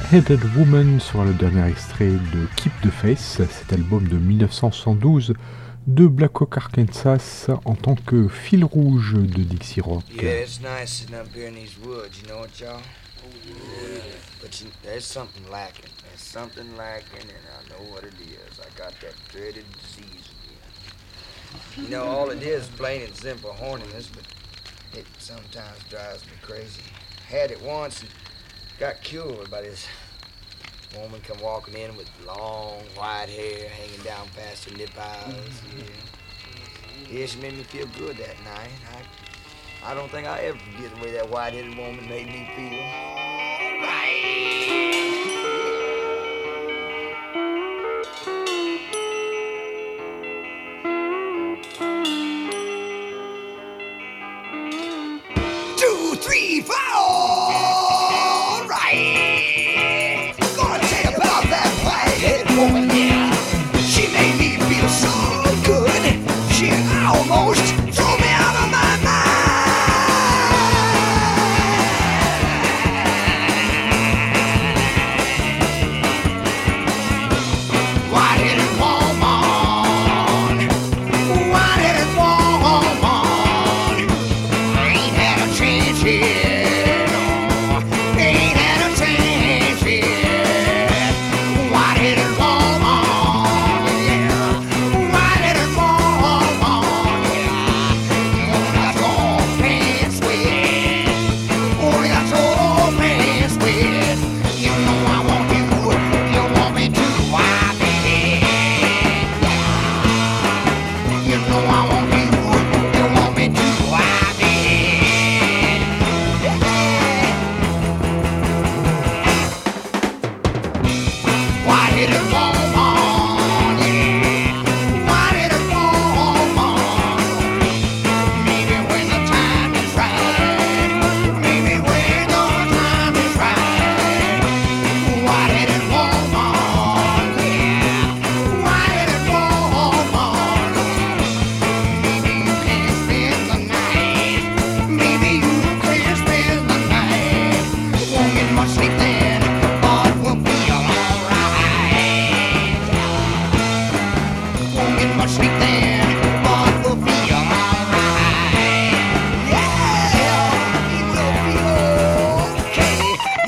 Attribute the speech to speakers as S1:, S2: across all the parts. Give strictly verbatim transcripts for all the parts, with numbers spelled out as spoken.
S1: White-Headed Woman sera le dernier extrait de Keep the Faith, cet album de mille neuf cent soixante-douze de Black Oak, Arkansas, en tant que fil rouge de Dixie Rock.
S2: Yeah, it's nice sitting up here in these woods, you know what, y'all? But you, there's something lacking. There's something lacking, and I know what it is. I got that dreaded disease again. You know, all it is, plain and simple, horniness, but it sometimes drives me crazy. Had it once and got cured by this woman come walking in with long white hair hanging down past her lip eyes. Yeah, yeah, she made me feel good that night. I, I don't think I ever forget the way that white-headed woman made me feel. All right. Two, three, four. All right. Gonna tell you about that white-headed woman here. She made me feel so good. She almost threw me out of my mind. White-headed woman, white-headed woman, ain't had a chance yet. No, ain't had a chance yet. White-headed woman, yeah, white-headed woman, yeah. Only got your pants wet, only got your pants wet. You know I want you, you want me to wipe it. You know I want you, you want me to wipe it. White-headed woman, yeah, white-headed woman. Maybe when the time is right, maybe when the time is right. White-headed woman, yeah, white-headed woman. Maybe you can spend the night, maybe you can spend the night. Won't get much sleep then, but we'll be alright. Won't get much sleep then, but we'll be alright. Yeah, it will be okay.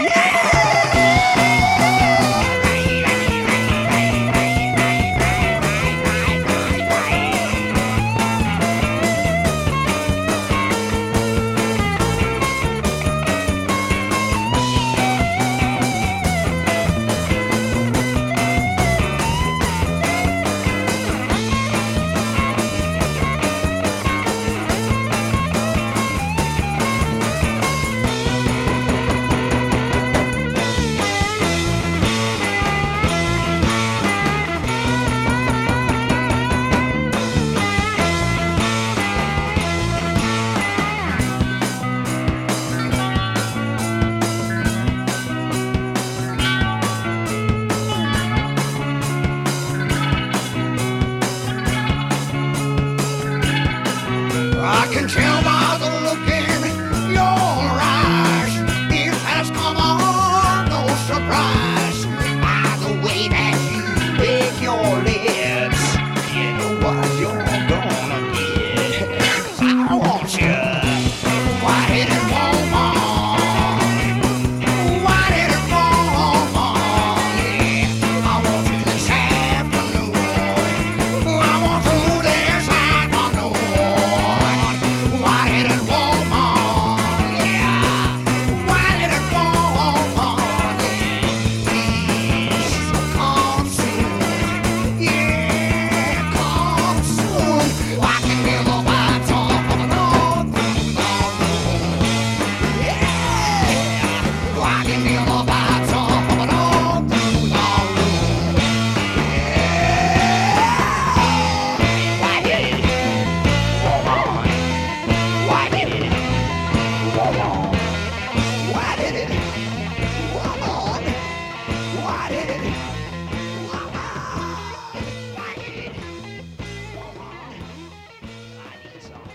S2: I can tell by the look in your eyes, it has come on no surprise. By the way that you lick your lips, you know what you're gonna get. 'Cause I want you, white-headed woman, white-headed woman, yeah. I want you this afternoon. I want you this afternoon. White-headed woman, yeah, white-headed woman, yeah. Please come soon, yeah, come soon. I can hear the lights on the road through the room, yeah. I can hear the lights on the road through the room, yeah. White-headed woman. White-headed woman, white-headed woman, white-headed woman, white-headed woman. I need some.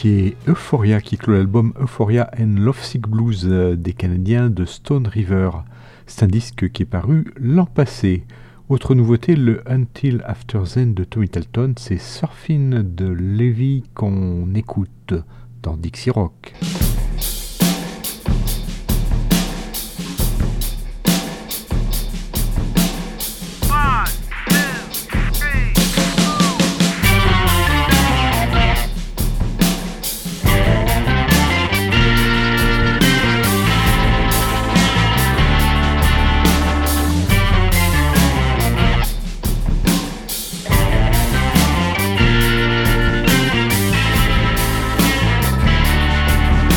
S1: écoutiez Euphoria qui clôt l'album Euphoria and Lovesick Blues des Canadiens de Stone River. C'est un disque qui est paru l'an passé. Autre nouveauté, le Until After Zen de Tommy Talton, c'est Surfin' de Levy qu'on écoute dans Dixie Rock.
S3: Bye.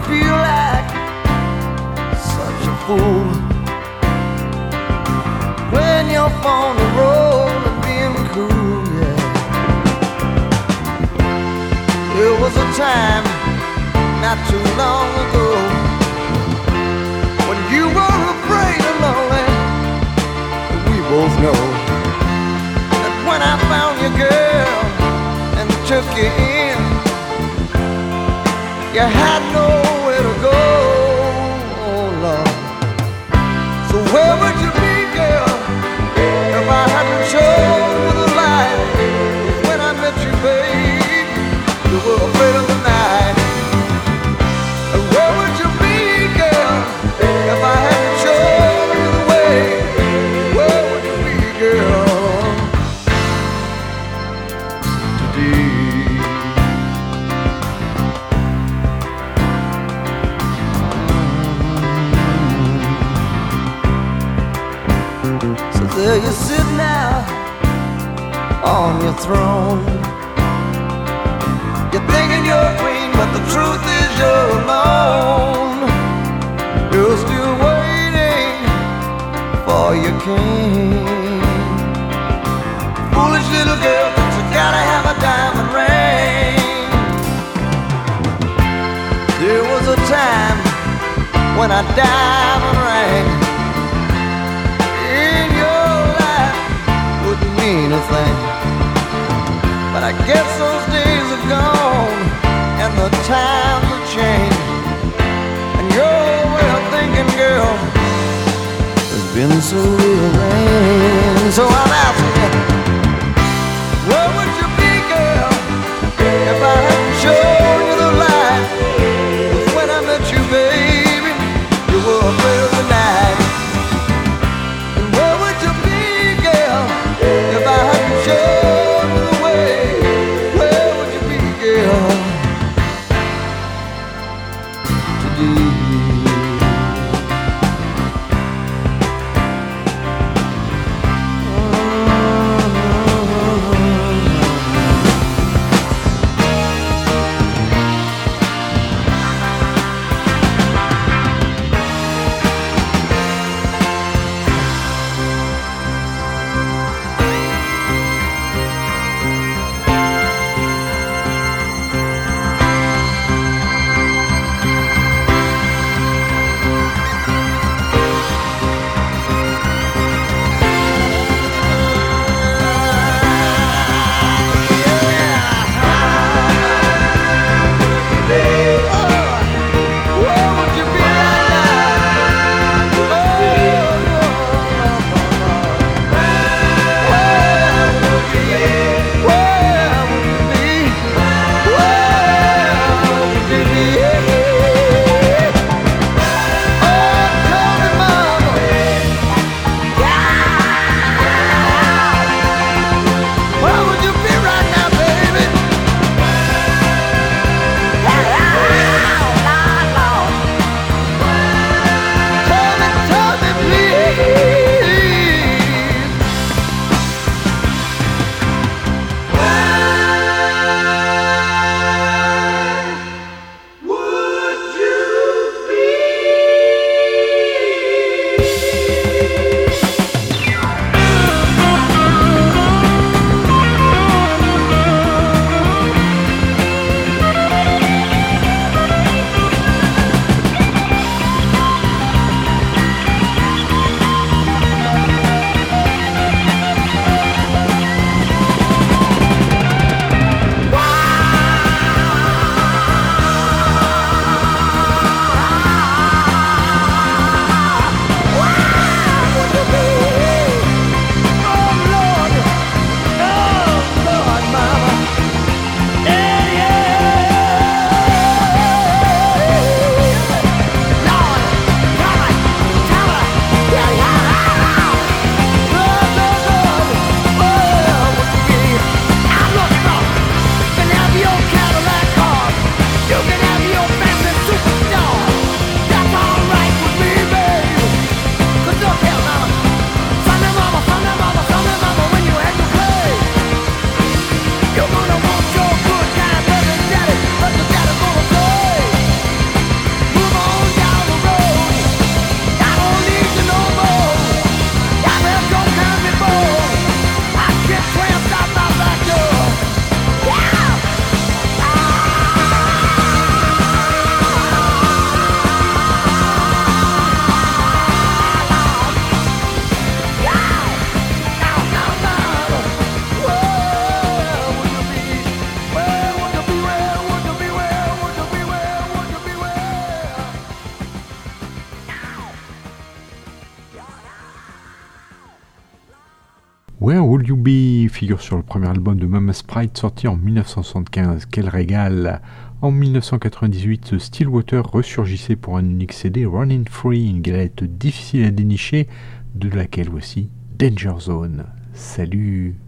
S2: feel like such a fool when you're on the road and being cool, yeah. There was a time not too long ago when you were afraid and lonely. We both know that when I found you, girl, and took you in, you had nowhere to go, oh Lord. So where would you be, girl, if I hadn't shown you the light? When I met you, babe, you were afraid of the night. And where would you be, girl, if I hadn't shown you the way? Where would you be, girl, today? So there you sit now on your throne. You're thinking you're a queen, but the truth is you're alone. You're still waiting for your king. Foolish little girl, but you gotta have a diamond ring. There was a time when a diamond ring in your life wouldn't mean a thing. But I guess those days are gone and the times have changed. And your way of thinking, girl, has been so rearranged. So I'm asking you, where would you be, girl, if I hadn't shown you the light? 'Cause when I met you, baby, you were afraid of the night. And where would you be, girl, if I hadn't shown you the way? Where would you be, girl, today? Mm.
S1: Will You Be figure sur le premier album de Mama Sprite sorti en mille neuf cent soixante-quinze. Quel régal! En mille neuf cent quatre-vingt-dix-huit, Stillwater ressurgissait pour un unique C D, Running Free, une galette difficile à dénicher, de laquelle voici Danger Zone. Salut!